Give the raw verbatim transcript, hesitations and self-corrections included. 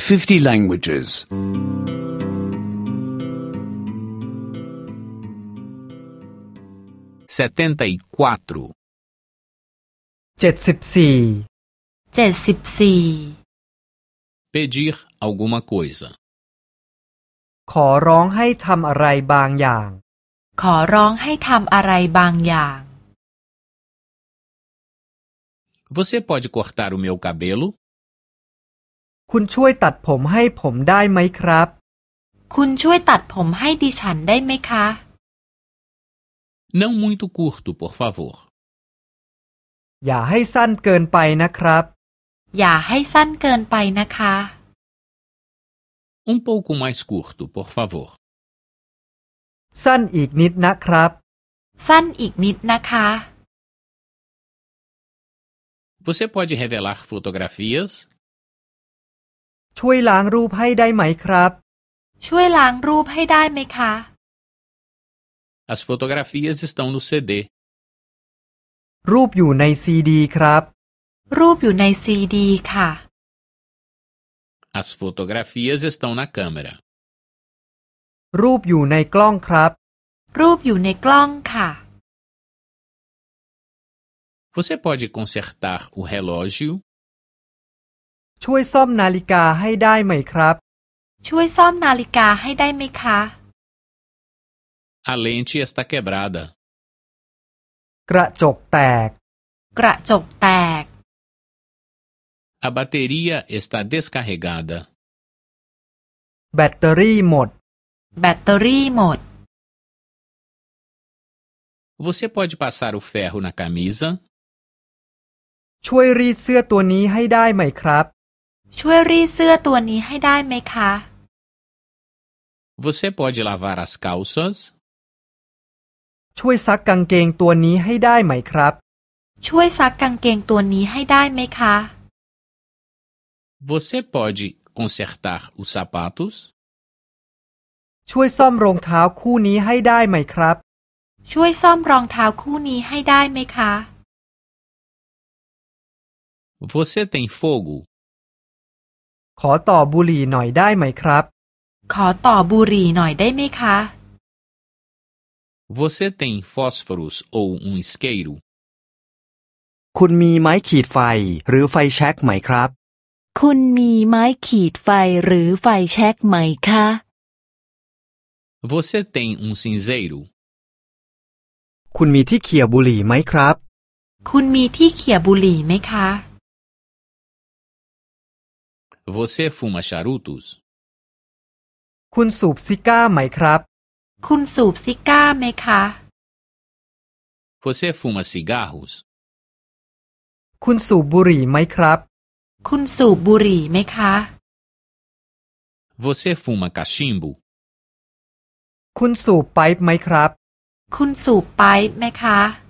fifty languages. setenta e quatro. เจ็ดสิบสี่เจ็ดสิบสี่ Pedir alguma coisa. ขอร้องให้ทำอะไรบางอย่างขอร้องให้ทำอะไรบางอย่าง Você pode cortar o meu cabelo? คุณช่วยตัดผมให้ผมได้ไหมครับคุณช่วยตัดผมให้ดิฉันได้ไหมคะ Não muito curto, por favor. อย่าให้สั้นเกินไปนะครับอย่าให้สั้นเกินไปนะคะ Um pouco mais curto, por favor. สั้นอีกนิดนะครับสั้นอีกนิดนะคะ Você pode revelar fotografias? ช่วยล้างรูปให้ได้ไหมครับช่วยล้างรูปให้ได้ไหมคะ As fotografias estão no ซี ดีรูปอยู่ในซีดีครับรูปอยู่ในซีดีค่ะ As fotografias estão na câmera. รูปอยู่ในกล้องครับรูปอยู่ในกล้องค่ะ Você pode consertar o relógio? ช่วยซ่อมนาฬิกาให้ได้ไหมครับช่วยซ่อมนาฬิกาให้ได้ไหมคะ A lente está quebrada. กระจกแตกกระจกแตก A bateria está descarregada. แบตเตอรี่หมดแบตเตอรี่หมด Você pode passar o ferro na camisa? ช่วยรีดเสื้อตัวนี้ให้ได้ไหมครับช่วยรีดเสื้อตัวนี้ให้ได้ไหมคะ Você pode lavar as calças? ช่วยซักกางเกงตัวนี้ให้ได้ไหมครับช่วยซักกางเกงตัวนี้ให้ได้ไหมคะ Você pode consertar os sapatos? ช่วยซ่อมรองเท้าคู่นี้ให้ได้ไหมครับช่วยซ่อมรองเท้าคู่นี้ให้ได้ไหมคะ Você tem fogo? ขอต่อบุหรี่หน่อยได้ไหมครับขอต่อบุหรี่หน่อยได้ไหมคะ Você tem fósforos ou um isqueiro? คุณมีไม้ขีดไฟหรือไฟแช็กไหมครับคุณมีไม้ขีดไฟหรือไฟแช็กไหมคะ Você tem um cinzeiro? คุณมีที่เขี่ยบุหรี่ไหมครับคุณมีที่เขี่ยบุหรี่ไหมคะ Você fuma charutos? คุณสูบซิก้าไหมครับคุณสูบซิก้าไหมคะ Você fuma cigarros? คุณสูบบุหรี่ไหมครับคุณสูบบุหรี่ไหมคะ Você fuma cachimbo? คุณสูบไพป์ไหมครับคุณสูบไพป์ไหมคะ